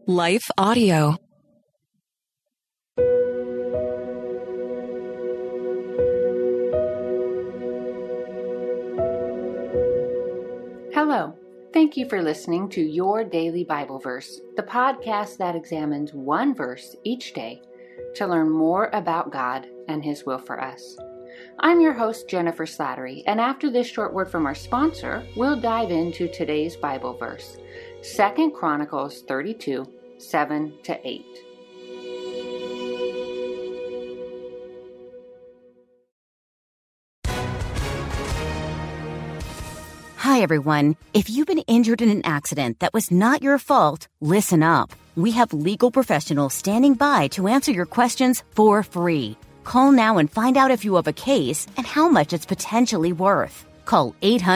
Life Audio. Hello. Thank you for listening to Your Daily Bible Verse, the podcast that examines one verse each day to learn more about God and His will for us. I'm your host, Jennifer Slattery, and after this short word from our sponsor, we'll dive into today's Bible verse, 2 Chronicles 32, 7-8. Hi, everyone. If you've been injured in an accident that was not your fault, listen up. We have legal professionals standing by to answer your questions for free. Call now and find out if you have a case and how much it's potentially worth. Call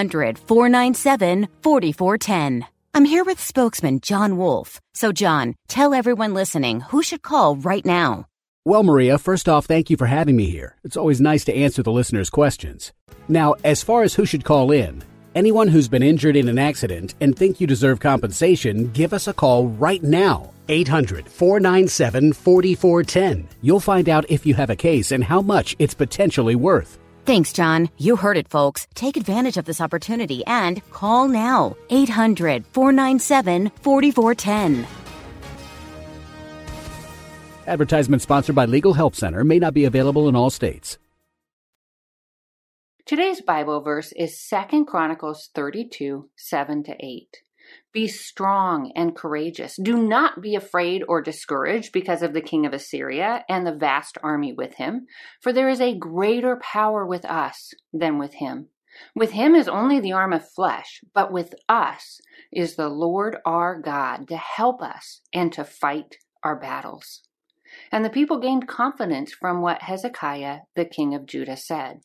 800-497-4410. I'm here with spokesman John Wolf. So, John, tell everyone listening who should call right now. Well, Maria, first off, thank you for having me here. It's always nice to answer the listeners' questions. Now, as far as who should call in, anyone who's been injured in an accident and think you deserve compensation, give us a call right now. 800-497-4410. You'll find out if you have a case and how much it's potentially worth. Thanks, John. You heard it, folks. Take advantage of this opportunity and call now. 800-497-4410. Advertisement sponsored by Legal Help Center. May not be available in all states. Today's Bible verse is 2 Chronicles 32, 7-8. Be strong and courageous. Do not be afraid or discouraged because of the king of Assyria and the vast army with him, for there is a greater power with us than with him. With him is only the arm of flesh, but with us is the Lord our God to help us and to fight our battles. And the people gained confidence from what Hezekiah, the king of Judah, said.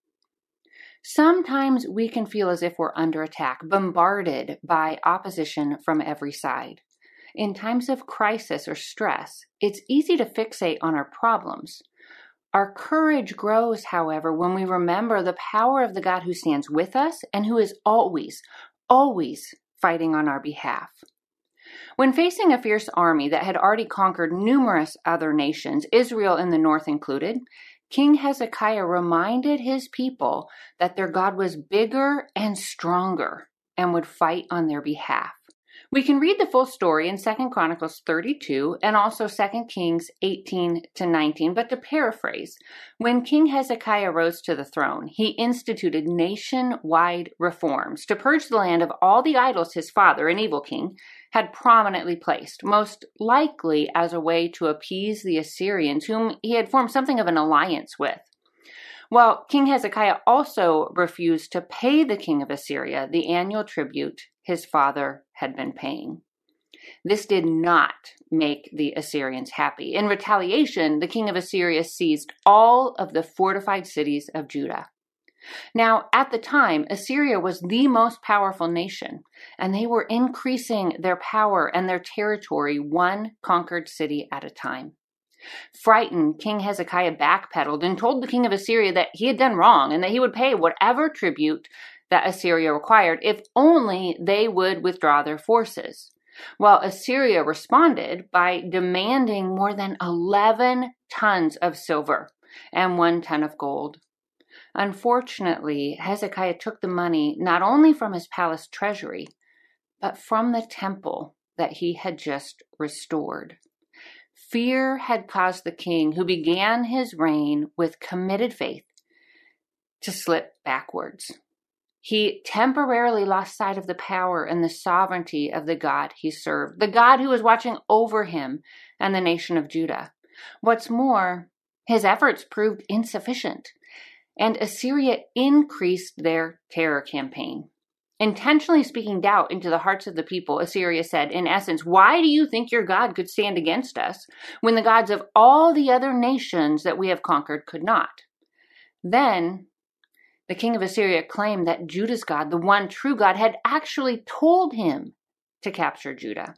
Sometimes we can feel as if we're under attack, bombarded by opposition from every side. In times of crisis or stress, it's easy to fixate on our problems. Our courage grows, however, when we remember the power of the God who stands with us and who is always fighting on our behalf. When facing a fierce army that had already conquered numerous other nations, Israel in the north included, King Hezekiah reminded his people that their God was bigger and stronger and would fight on their behalf. We can read the full story in 2 Chronicles 32 and also 2 Kings 18-19, but to paraphrase, when King Hezekiah rose to the throne, he instituted nationwide reforms to purge the land of all the idols his father, an evil king, had prominently placed, most likely as a way to appease the Assyrians, whom he had formed something of an alliance with. Well, King Hezekiah also refused to pay the king of Assyria the annual tribute his father had been paying. This did not make the Assyrians happy. In retaliation, the king of Assyria seized all of the fortified cities of Judah. Now, at the time, Assyria was the most powerful nation, and they were increasing their power and their territory one conquered city at a time. Frightened, King Hezekiah backpedaled and told the king of Assyria that he had done wrong and that he would pay whatever tribute that Assyria required if only they would withdraw their forces. Well, Assyria responded by demanding more than 11 tons of silver and 1 ton of gold. Unfortunately, Hezekiah took the money not only from his palace treasury, but from the temple that he had just restored. Fear had caused the king, who began his reign with committed faith, to slip backwards. He temporarily lost sight of the power and the sovereignty of the God he served, the God who was watching over him and the nation of Judah. What's more, his efforts proved insufficient, and Assyria increased their terror campaign. Intentionally speaking doubt into the hearts of the people, Assyria said, in essence, "Why do you think your God could stand against us when the gods of all the other nations that we have conquered could not?" Then the king of Assyria claimed that Judah's God, the one true God, had actually told him to capture Judah.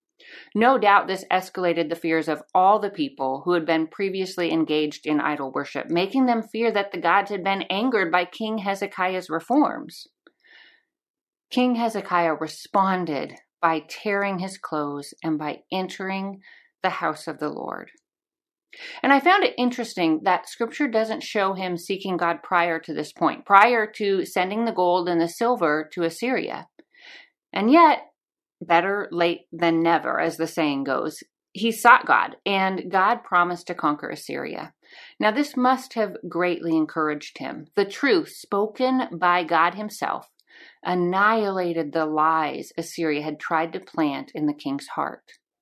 No doubt this escalated the fears of all the people who had been previously engaged in idol worship, making them fear that the gods had been angered by King Hezekiah's reforms. King Hezekiah responded by tearing his clothes and by entering the house of the Lord. And I found it interesting that scripture doesn't show him seeking God prior to this point, prior to sending the gold and the silver to Assyria. And yet, better late than never, as the saying goes, he sought God, and God promised to conquer Assyria. Now, this must have greatly encouraged him. The truth spoken by God himself annihilated the lies Assyria had tried to plant in the king's heart.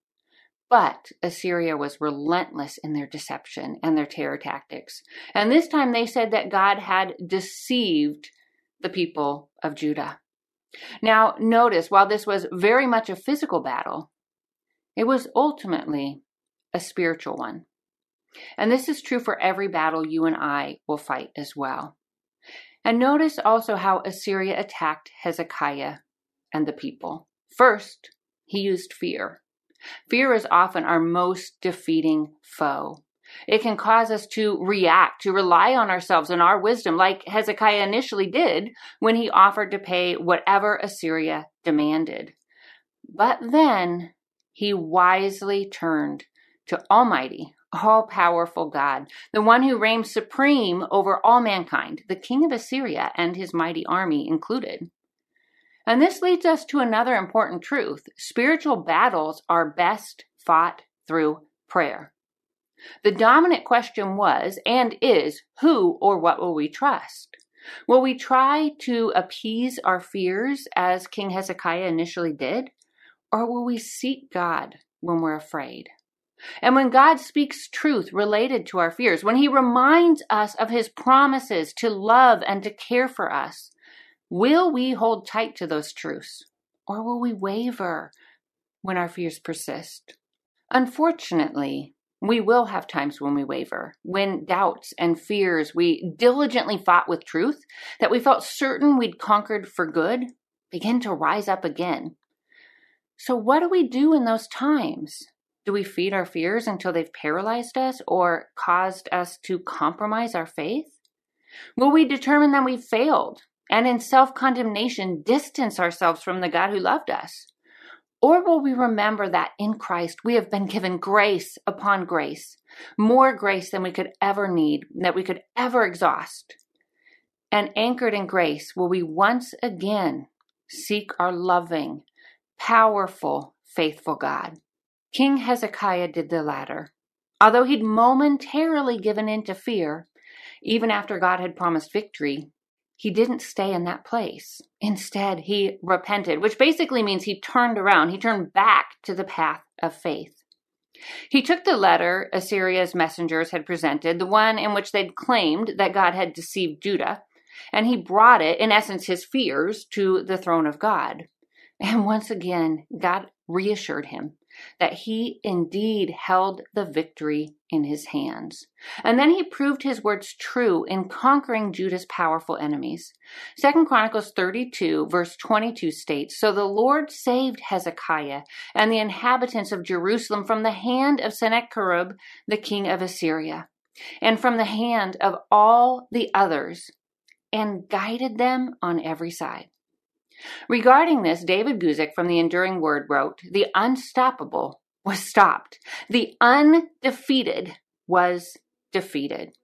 But Assyria was relentless in their deception and their terror tactics. And this time they said that God had deceived the people of Judah. Now, notice, while this was very much a physical battle, it was ultimately a spiritual one. And this is true for every battle you and I will fight as well. And notice also how Assyria attacked Hezekiah and the people. First, he used fear. Fear is often our most defeating foe. It can cause us to react, to rely on ourselves and our wisdom, like Hezekiah initially did when he offered to pay whatever Assyria demanded. But then he wisely turned to Almighty, all-powerful God, the one who reigns supreme over all mankind, the king of Assyria and his mighty army included. And this leads us to another important truth. Spiritual battles are best fought through prayer. The dominant question was, and is, who or what will we trust? Will we try to appease our fears as King Hezekiah initially did? Or will we seek God when we're afraid? And when God speaks truth related to our fears, when he reminds us of his promises to love and to care for us, will we hold tight to those truths? Or will we waver when our fears persist? Unfortunately, we will have times when we waver, when doubts and fears we diligently fought with truth, that we felt certain we'd conquered for good, begin to rise up again. So what do we do in those times? Do we feed our fears until they've paralyzed us or caused us to compromise our faith? Will we determine that we failed and in self-condemnation distance ourselves from the God who loved us? Or will we remember that in Christ we have been given grace upon grace, more grace than we could ever need, that we could ever exhaust? And anchored in grace, will we once again seek our loving, powerful, faithful God? King Hezekiah did the latter. Although he'd momentarily given in to fear, even after God had promised victory, he didn't stay in that place. Instead, he repented, which basically means he turned around. He turned back to the path of faith. He took the letter Assyria's messengers had presented, the one in which they'd claimed that God had deceived Judah, and he brought it, in essence, his fears, to the throne of God. And once again, God reassured him that he indeed held the victory in his hands. And then he proved his words true in conquering Judah's powerful enemies. 2 Chronicles 32, verse 22 states, "So the Lord saved Hezekiah and the inhabitants of Jerusalem from the hand of Sennacherib, the king of Assyria, and from the hand of all the others, and guided them on every side." Regarding this, David Guzik from the Enduring Word wrote, "The unstoppable was stopped. The undefeated was defeated."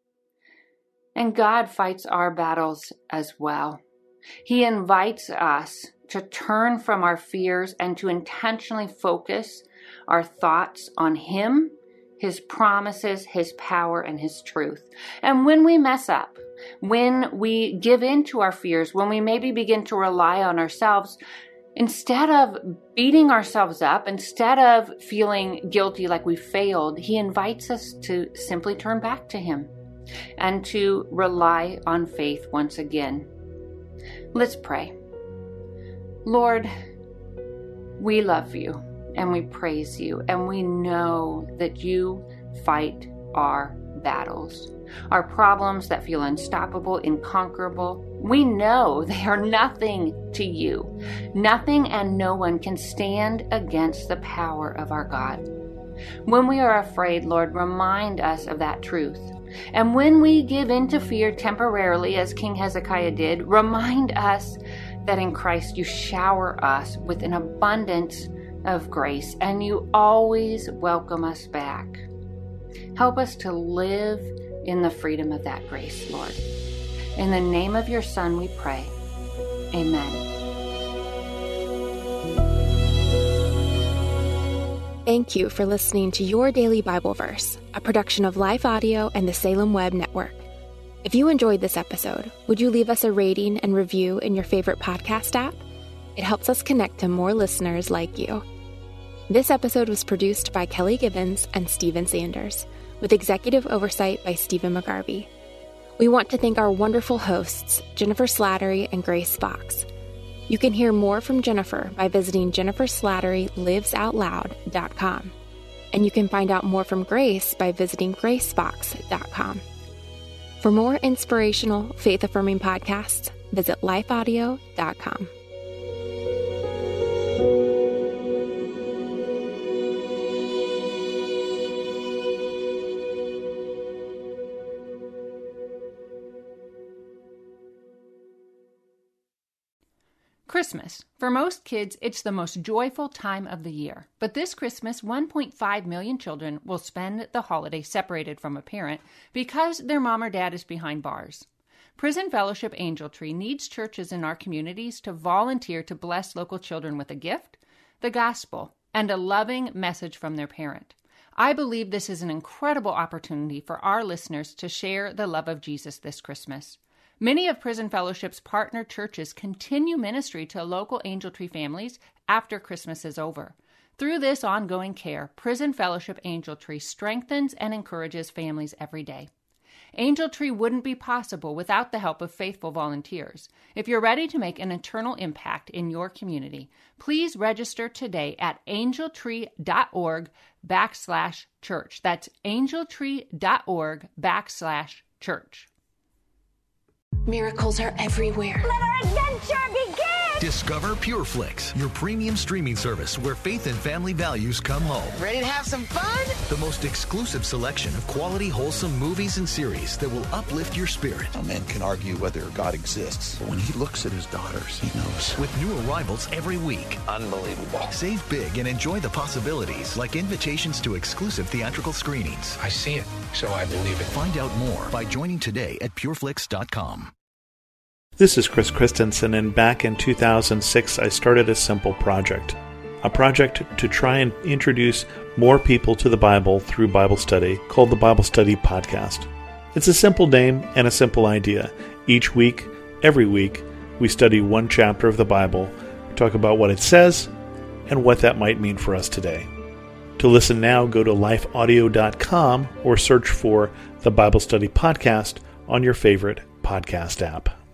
And God fights our battles as well. He invites us to turn from our fears and to intentionally focus our thoughts on Him, His promises, His power, and His truth. And when we mess up, when we give in to our fears, when we maybe begin to rely on ourselves, instead of beating ourselves up, instead of feeling guilty like we failed, He invites us to simply turn back to Him and to rely on faith once again. Let's pray. Lord, we love You and we praise You, and we know that You fight our battles. Our problems that feel unstoppable, inconquerable, we know they are nothing to You. Nothing and no one can stand against the power of our God. When we are afraid, Lord, remind us of that truth. And when we give in to fear temporarily, as King Hezekiah did, remind us that in Christ you shower us with an abundance of grace, and you always welcome us back. Help us to live in the freedom of that grace, Lord. In the name of your Son we pray. Amen. Thank you for listening to Your Daily Bible Verse, a production of Life Audio and the Salem Web Network. If you enjoyed this episode, would you leave us a rating and review in your favorite podcast app? It helps us connect to more listeners like you. This episode was produced by Kelly Gibbons and Stephen Sanders, with executive oversight by Stephen McGarvey. We want to thank our wonderful hosts, Jennifer Slattery and Grace Fox. You can hear more from Jennifer by visiting jenniferslatterylivesoutloud.com. And you can find out more from Grace by visiting gracefox.com. For more inspirational, faith-affirming podcasts, visit lifeaudio.com. Christmas. For most kids, it's the most joyful time of the year. But this Christmas, 1.5 million children will spend the holiday separated from a parent because their mom or dad is behind bars. Prison Fellowship Angel Tree needs churches in our communities to volunteer to bless local children with a gift, the gospel, and a loving message from their parent. I believe this is an incredible opportunity for our listeners to share the love of Jesus this Christmas. Many of Prison Fellowship's partner churches continue ministry to local Angel Tree families after Christmas is over. Through this ongoing care, Prison Fellowship Angel Tree strengthens and encourages families every day. Angel Tree wouldn't be possible without the help of faithful volunteers. If you're ready to make an eternal impact in your community, please register today at angeltree.org/church. That's angeltree.org/church. Miracles are everywhere. Let our adventure begin! Discover PureFlix, your premium streaming service where faith and family values come home. Ready to have some fun? The most exclusive selection of quality, wholesome movies and series that will uplift your spirit. A man can argue whether God exists, but when he looks at his daughters, he knows. With new arrivals every week. Unbelievable. Save big and enjoy the possibilities, like invitations to exclusive theatrical screenings. I see it, so I believe it. Find out more by joining today at pureflix.com. This is Chris Christensen, and back in 2006 I started a simple project. A project to try and introduce more people to the Bible through Bible study called the Bible Study Podcast. It's a simple name and a simple idea. Each week, every week, we study one chapter of the Bible, talk about what it says, and what that might mean for us today. To listen now, go to lifeaudio.com or search for the Bible Study Podcast on your favorite podcast app.